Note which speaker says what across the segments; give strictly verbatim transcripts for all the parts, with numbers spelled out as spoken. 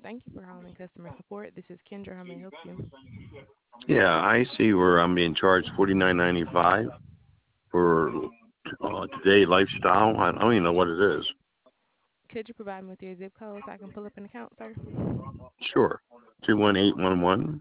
Speaker 1: Thank you for calling customer support. This is Kendra. How may I help you?
Speaker 2: Yeah, I see where I'm being charged forty nine ninety five for uh, today lifestyle. I don't even know what it is.
Speaker 1: Could you provide me with your zip code so I can pull up an account, sir?
Speaker 2: Sure, two one eight one one.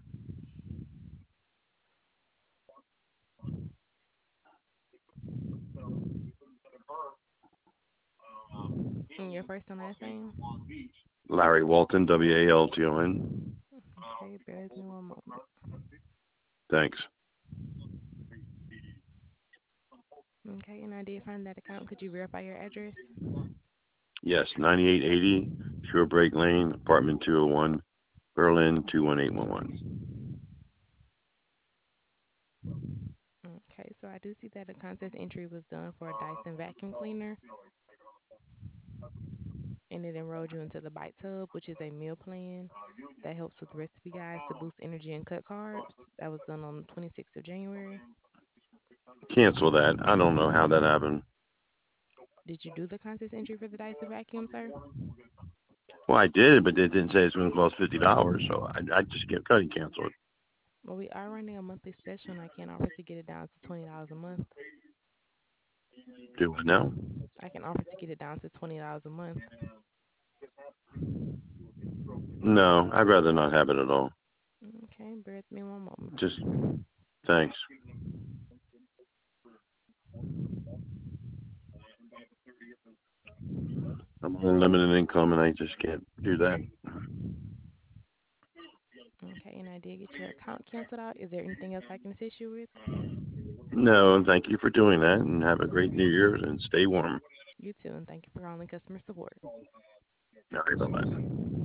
Speaker 1: And your first and last name?
Speaker 2: Larry Walton, W A L T O N.
Speaker 1: Okay, bear with me one moment.
Speaker 2: Thanks.
Speaker 1: Okay, and I did find that account. Could you verify your address?
Speaker 2: Yes, ninety-eight eighty Shorebreak Lane, apartment two oh one, Berlin two one eight one one.
Speaker 1: Okay, so I do see that a contest entry was done for a Dyson vacuum cleaner, and it enrolled you into the Bite Tub, which is a meal plan that helps with recipe guides to boost energy and cut carbs. That was done on the twenty-sixth of January.
Speaker 2: Cancel that. I don't know how that happened.
Speaker 1: Did you do the contest entry for the Dyson vacuum, sir?
Speaker 2: Well, I did, but it didn't say it's going to cost fifty dollars, so I, I just get cut and cancel it.
Speaker 1: Well, we are running a monthly special, and I can offer to get it down to twenty dollars a month.
Speaker 2: Do it now?
Speaker 1: I can offer to get it down to twenty dollars a month.
Speaker 2: No, I'd rather not have it at all.
Speaker 1: Okay, bear with me one moment.
Speaker 2: Just thanks. I'm on limited income, and I just can't do that.
Speaker 1: Okay, and I did get your account canceled out. Is there anything else I can assist you with?
Speaker 2: No, and thank you for doing that, and have a great New Year's, and stay warm.
Speaker 1: You too, and thank you for calling customer support.
Speaker 2: All right, bye-bye.